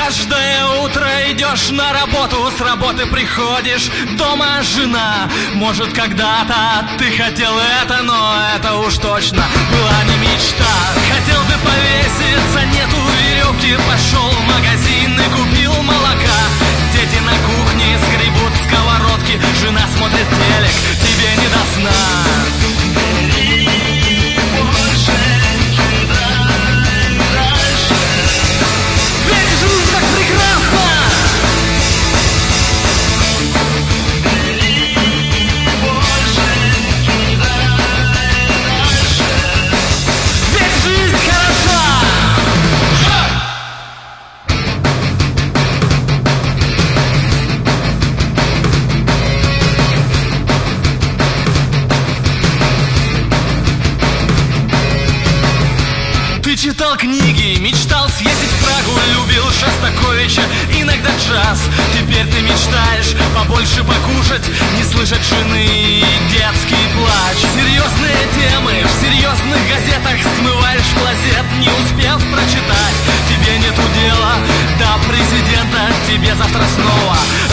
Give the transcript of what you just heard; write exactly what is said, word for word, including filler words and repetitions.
Каждое утро идешь на работу, с работы приходишь, дома жена. Может, когда-то ты хотел это, но это уж точно была не мечта. Хотел ты повеситься, нету веревки, пошел в магазин и купил молока. Дети на кухне скребут сковородки, жена смотрит телек, тебе не до сна. Читал книги, мечтал съездить в Прагу, любил Шостаковича, иногда джаз. Теперь ты мечтаешь побольше покушать, не слышать жены и детский плач. Серьезные темы в серьезных газетах смываешь в клозет, не успев прочитать. Тебе нету дела до президента, тебе завтра снова